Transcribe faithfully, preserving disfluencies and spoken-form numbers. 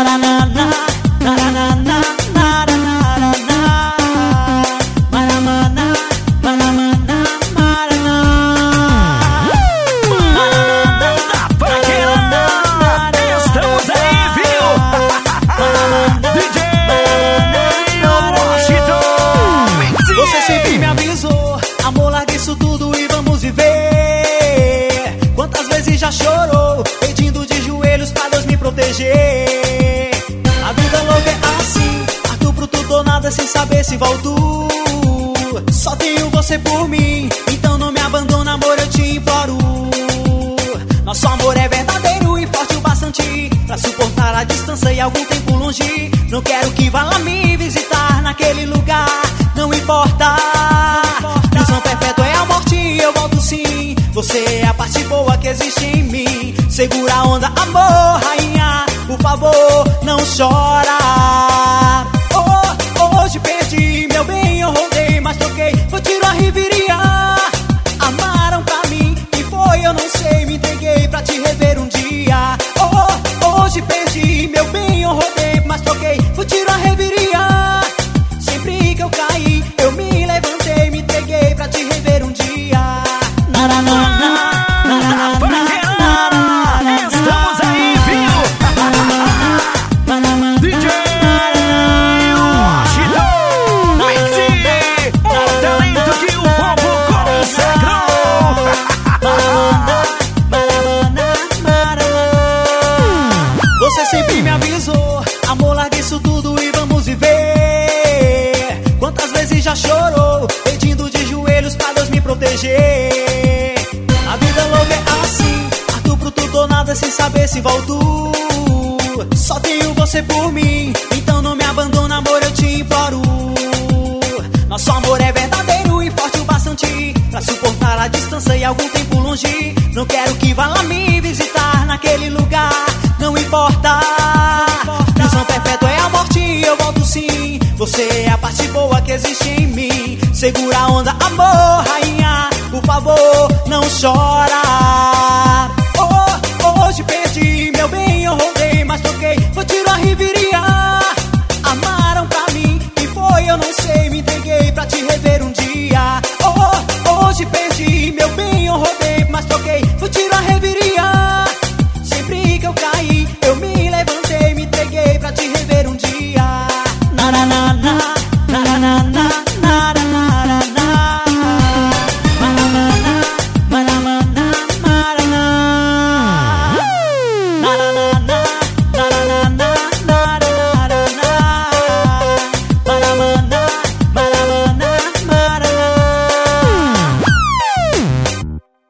Já chorou, pedindo de joelhos pra Deus me proteger. A vida louca é assim, parto pro tudo ou nada sem saber se volto. Só tenho você por mim, então não me abandona, amor, eu te imploro. Nosso amor é verdadeiro e forte o bastante pra suportar a distância e algum tempo longe. Não quero que vá lá me visitar naquele lugar, não importa. Prisão perpétua é a morte, eu volto sim. Você é a parte boa que existe em mim. Segura a onda, amor, rainha, por favor, não chora. Oh, hoje perdi, meu bem, eu rodei, mas troquei, vou tiro a riveria. Amaram pra mim, e foi, eu não sei, me entreguei pra te rever um dia. Oh, hoje perdi, meu bem, eu rodei, mas troquei, vou tiro a riveria. Sempre que eu caí, eu me levantei, me entreguei pra te rever um dia. Estamos aí, viu? D J Washington Mixi, o talento que o povo consagrou. Você sempre me avisou, amor, larga isso tudo e vamos viver. Quantas vezes já chorou, pedindo de joelhos pra Deus me proteger. A vida louca é assim, parto pro tudo ou nada sem saber se volto. Só tenho você por mim, então não me abandona, amor, eu te imploro. Nosso amor é verdadeiro e forte o bastante pra suportar a distância e algum tempo longe. Não quero que vá lá me visitar naquele lugar, não importa. Prisão perpétua é a morte, eu volto sim. Você é a parte boa que existe em mim. Segura a onda, amor, rainha, por favor, não chora. Oh, hoje perdi, meu bem, eu rodei, mas troquei, vou tiro a riveria. Amaram pra mim, e foi, eu não sei, me entreguei pra te rever um dia. Oh, hoje perdi, meu bem, eu rodei, mas troquei, vou tiro a riveria. Sempre que eu caí, eu me levantei, me entreguei pra te rever um dia. Na na na na, na na na na, na na na na. Na na na na, na na na na.